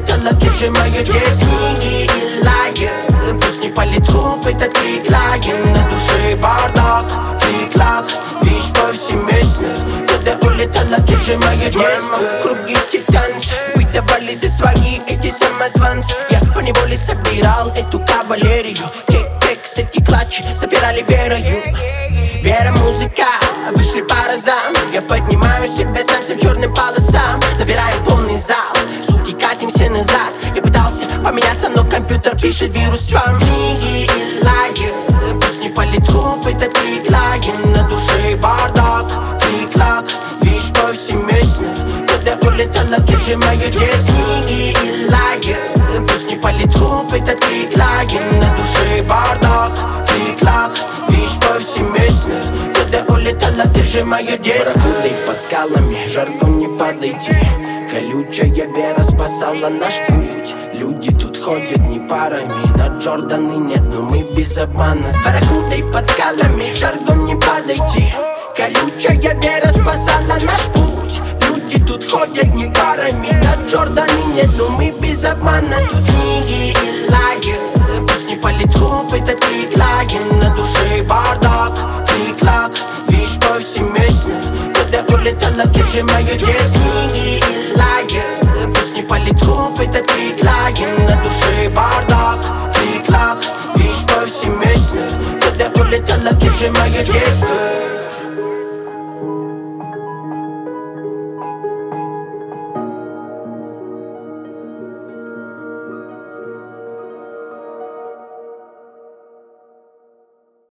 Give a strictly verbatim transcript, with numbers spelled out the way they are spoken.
улетала, ты же мое детство. Книги и лайер, пусть не политрук, этот крик лайен. На душе бардак, клик-лак, движ повсеместно. Когда улетала, ты же мое детство. Круги титанцы выдавали за свои эти самозванцы. Я поневоле собирал эту кавалерию. Кек-кекс, эти клатчи собирали верою. Вера, музыка, вышли по разам. Я поднимаю себя сам всем черным полосам. Набираю полный зал, суки, катимся назад. Я пытался поменяться, но компьютер пишет вирус спам. Книги и лайер, пусть не политрук, этот крик лайен. На душе бардак, клик-лак, движ повсеместно. Когда улетала, ты же мое детство. Книги и лайер, пусть не политрук, этот крик лайен. На душе бардак, клик-лак, движ повсеместно. Когда улетала, ты же мое детство. Барахудой под скалами, жарко не подойти. Колючая вера спасала наш путь. Люди тут ходят не парами. На Джорданы нет, но мы без обмана. Барахудой под скалами, жаргон не подойти. Колючая вера спасала наш путь. Люди тут ходят не парами. На Джорданы нет, но мы без обмана. Тут книги и лайер, пусть не политрук, этот крик лайен. На душе бардак, клик-лак, движ повсеместно. Когда улетала, ты же мое детство. Книги и лайер, пусть не политрук, этот крик лайен. На душе бардак, клик-лак, движ повсеместно. Когда улетала, ты же мое детство.